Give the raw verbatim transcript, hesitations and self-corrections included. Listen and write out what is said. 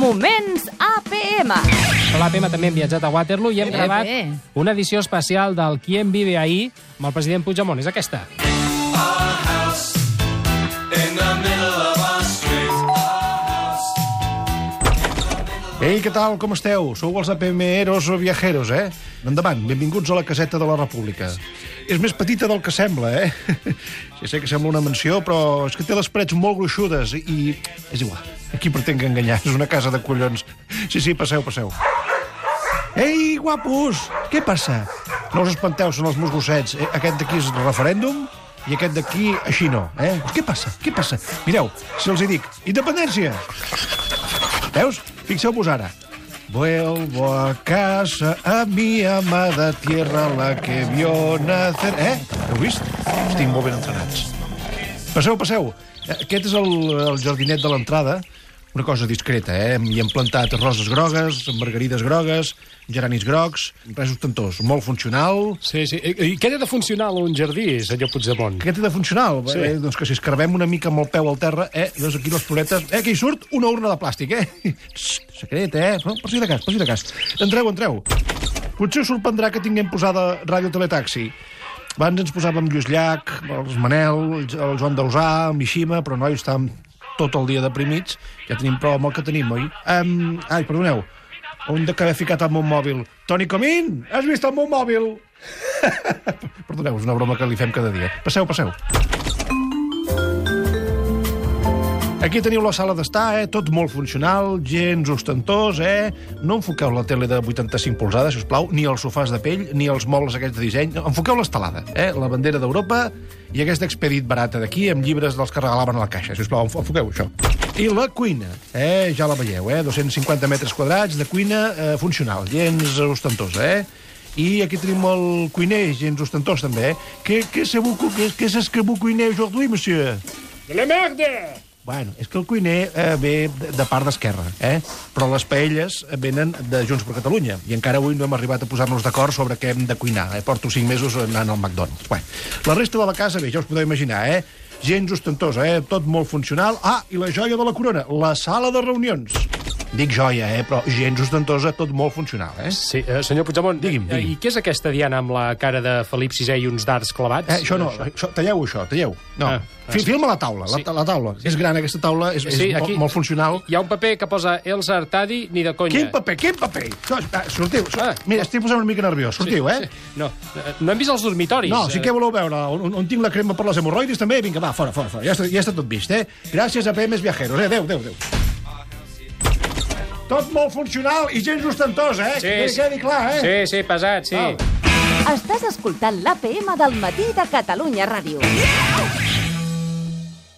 Moments A P M. L'A P M també hem viatjat a Waterloo i hem Bé, gravat bé. una edició especial del Quién vive ahí amb el president Puigdemont. És aquesta. Ei, què tal, com esteu? Sou els APMeros o viajeros, eh? Endavant, benvinguts a la caseta de la República. És més petita del que sembla, eh? Ja sé que sembla una mansió, però és que té les parets molt gruixudes i... és igual, aquí pretenc enganyar, és una casa de collons. Sí, sí, passeu, passeu. Ei, guapos! Què passa? No us espanteu, són els meus gossets. Eh, aquest d'aquí és el referèndum i aquest d'aquí així no, eh? Què passa? Què passa? Mireu, si els hi dic, independència! Veus? Fixeu-vos ara. Vuelvo a casa, a mi amada tierra, la que vio nacer... Eh? Heu vist? Estic molt ben entrenats. Passeu, passeu. Aquest és el, el jardinet de l'entrada. Una cosa discreta, eh? Hi hem plantat roses grogues, margarides grogues, geranis grocs, res ostentós, molt funcional. Sí, sí. I què té de funcional un jardí, senyor Puigdemont? Què té de funcional? Sí. Eh, doncs que si escarbem una mica amb el peu al terra, eh, llavors aquí les floretes... Eh, que hi surt una urna de plàstic, eh? Secret, eh? No, per si de cas, per si de cas. Entreu, entreu. Potser us sorprendrà que tinguem posada Ràdio Teletaxi. Abans ens posàvem Lluís Llach, els Manel, el Joan Dausà, el Mishima, però noi, estàvem tot el dia deprimits. Ja tenim prou amb el que tenim, oi? Um, ai, perdoneu. On de que haver ficat el meu mòbil? Toni Comín, has vist el meu mòbil? Perdoneu, és una broma que li fem cada dia. Passeu, passeu. Aquí teniu la sala d'estar, eh? Tot molt funcional, gens ostentós, eh? No enfoqueu la tele de vuitanta-cinc polzades, si us plau, ni els sofàs de pell, ni els mobles aquests de disseny. Enfoqueu l'estelada, eh? La bandera d'Europa i aquesta expedit barata d'aquí amb llibres dels que regalaven a la caixa. Si us plau, enfoqueu això. I la cuina, eh? Ja la veieu, eh? dos-cents cinquanta metres quadrats de cuina eh, funcional, gens ostentosa, eh? I aquí tenim el cuiner, gens ostentós, també, eh? Qu'est-ce que vous cuinez aujourd'hui, monsieur? De la merda! Bueno, és que el cuiner eh, ve de, de part d'Esquerra, eh? Però les paelles venen de Junts per Catalunya i encara avui no hem arribat a posar-nos d'acord sobre què hem de cuinar. Eh? Porto cinc mesos anant al McDonald's. Bueno, la resta de la casa, bé, ja us podeu imaginar, eh? Gens ostentosa, eh? Tot molt funcional. Ah, i la joia de la corona, la sala de reunions. Dic joia, eh? Però gens ostentosa, tot molt funcional, eh? Sí, eh, senyor Puigdemont, Digui'm, digui'm. I què és aquesta diana amb la cara de Felip sisè i uns dards clavats? Eh, això no, això, talleu això, talleu. No, Ah, Fi, sí. filma la taula, la, Sí. la taula. És gran, aquesta taula, és, Sí, és aquí molt, molt funcional. Hi ha un paper que posa Elsa Artadi, ni de conya. Quin paper, quin paper? Ah, sortiu, sor... Ah. Mira, estic posant una mica nerviós. Sortiu, eh? Sí. No, eh, no hem vist els dormitoris. No, si Eh, què voleu veure? On, on tinc la crema per les hemorroides, també? Vinga, va, fora, fora, fora. Ja està, ja està tot vist, eh? Gràcies a P M Viajeros, eh? Adéu, adéu, adéu. Tot molt funcional i gens ostentós, eh? Sí, que sí. quedi clar, eh? Sí, sí, pesat, sí. Val. Estàs escoltant l'A P M del matí de Catalunya Ràdio.